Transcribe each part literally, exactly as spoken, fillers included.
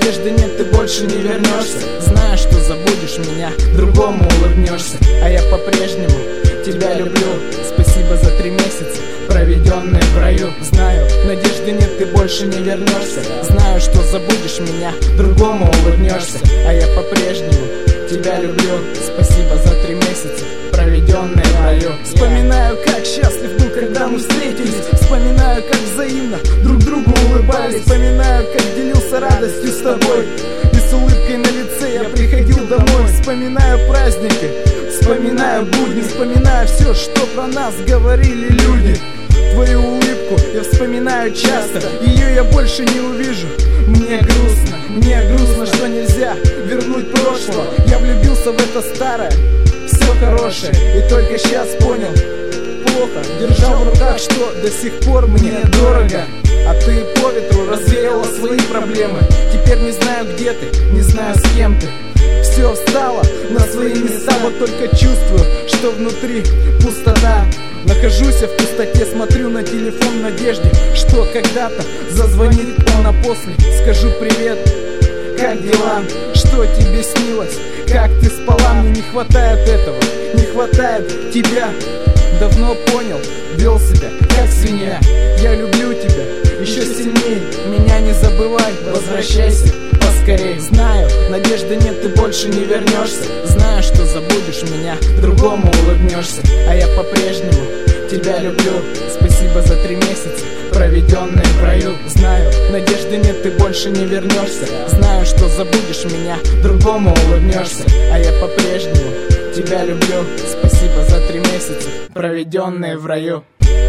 надежды нет, ты больше не вернешься. Знаю, что забудешь меня, другому улыбнешься. А я по-прежнему тебя люблю. Спасибо за три месяца, проведенные в раю. Знаю, надежды нет, ты больше не вернешься. Знаю, что забудешь меня, другому улыбнешься. А я по-прежнему тебя люблю. Спасибо за три месяца, проведенные в раю. Вспоминаю, как счастлив был, когда мы встретились. Вспоминаю, как взаимно друг другу улыбались. Вспоминаю, как делился радостью с тобой, и с улыбкой на лице я приходил домой. Вспоминаю праздники, вспоминаю будни, вспоминаю все, что про нас говорили люди. Твою улыбку я вспоминаю часто, ее я больше не увижу. Мне грустно, мне грустно, что нельзя вернуть прошлого. Я влюбился в это старое, все хорошее, и только сейчас понял, плохо держал в руках, что до сих пор мне дорого. А ты по ветру развеяла свои проблемы. Теперь не знаю, где ты, не знаю, с кем ты. Все встало на свои места, вот только чувствую, что внутри пустота. Нахожусь я в пустоте, смотрю на телефон в надежде, что когда-то зазвонит он, а после скажу привет. Как дела? Что тебе снилось? Как ты спала? Мне не хватает этого, не хватает тебя. Давно понял, вел себя как свинья. Я люблю тебя еще сильней, меня не забывай, возвращайся поскорей. Знаю, надежды нет, ты больше не вернешься. Знаю, что забудешь меня, другому улыбнешься. А я по-прежнему тебя люблю. Спасибо за три месяца, проведенные в раю. Знаю, надежды нет, ты больше не вернешься. Знаю, что забудешь меня, другому улыбнешься. А я по-прежнему тебя люблю. Спасибо за три месяца, проведенные в раю.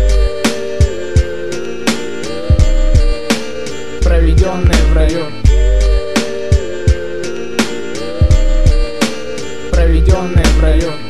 Проведенные в раю. Проведенные в раю.